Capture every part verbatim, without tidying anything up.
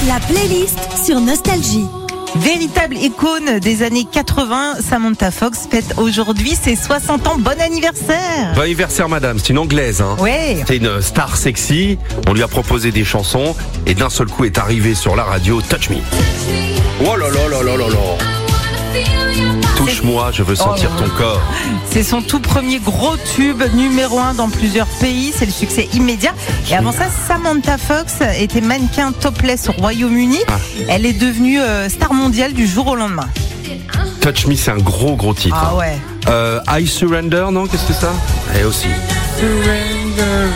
La playlist sur Nostalgie. Véritable icône des années quatre-vingts, Samantha Fox fête aujourd'hui ses soixante ans. Bon anniversaire! Bon anniversaire madame, c'est une anglaise hein. Ouais. C'est une star sexy, on lui a proposé des chansons et d'un seul coup est arrivée sur la radio Touch Me. Oh là là là là là là. Touche-moi, je veux sentir oh ton corps. C'est son tout premier gros tube, numéro un dans plusieurs pays. C'est le succès immédiat. Et avant ça, Samantha Fox était mannequin topless au Royaume-Uni. Ah. Elle est devenue euh, star mondiale du jour au lendemain. Touch Me, c'est un gros gros titre. Ah ouais. Euh, I Surrender, non? Qu'est-ce que c'est ça? Et aussi. Surrender.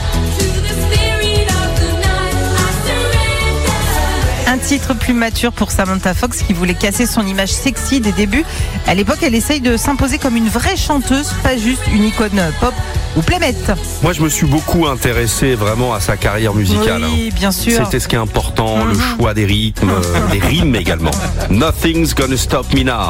Un titre plus mature pour Samantha Fox qui voulait casser son image sexy des débuts. À l'époque, elle essaye de s'imposer comme une vraie chanteuse, pas juste une icône pop ou playmate. Moi, je me suis beaucoup intéressé vraiment à sa carrière musicale. Oui, hein. bien sûr. C'était ce qui est important, Mm-hmm. le choix des rythmes, euh, des rimes également. Nothing's gonna stop me now.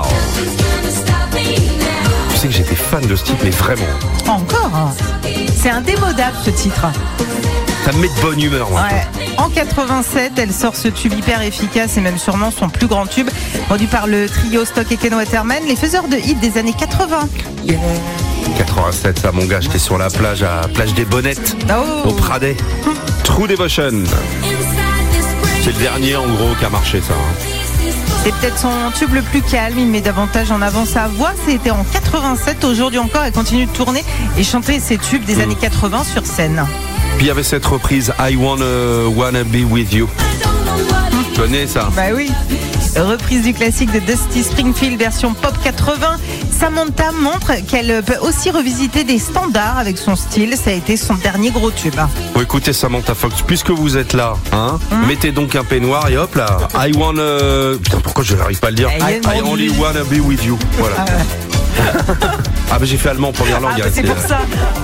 Tu sais que j'étais fan de ce titre, mais vraiment. Encore hein. C'est indémodable ce titre. Ça me met de bonne humeur, moi. Ouais. En quatre-vingt-sept, elle sort ce tube hyper efficace et même sûrement son plus grand tube, produit par le trio Stock et Ken Waterman, les faiseurs de hits des années quatre-vingts. Yeah. quatre-vingt-sept, ça, mon gars, j'étais sur la plage, à plage des Bonnettes, Oh. au Pradet. True Devotion. C'est le dernier, en gros, qui a marché, ça. hein. C'est peut-être son tube le plus calme, il met davantage en avant sa voix. C'était en quatre-vingt-sept, aujourd'hui encore, elle continue de tourner et chanter ses tubes des Mm. années quatre-vingts sur scène. Puis il y avait cette reprise I Wanna, wanna Be With You. Tu connais ça? Bah oui. Reprise du classique de Dusty Springfield version pop quatre-vingts. Samantha montre qu'elle peut aussi revisiter des standards avec son style. Ça a été son dernier gros tube. Bon, écoutez Samantha Fox, puisque vous êtes là, hein, Hum. mettez donc un peignoir et hop là, I wanna... Putain, pourquoi je n'arrive pas à le dire? I I, I only wanna be with you. Voilà. Ah bah j'ai fait allemand en première langue. Ah, bah, hein, c'est pour ça.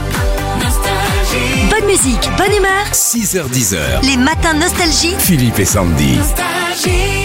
Bonne musique, bonne humeur. six heures dix heures. Les matins Nostalgie. Philippe et Sandy. Nostalgie.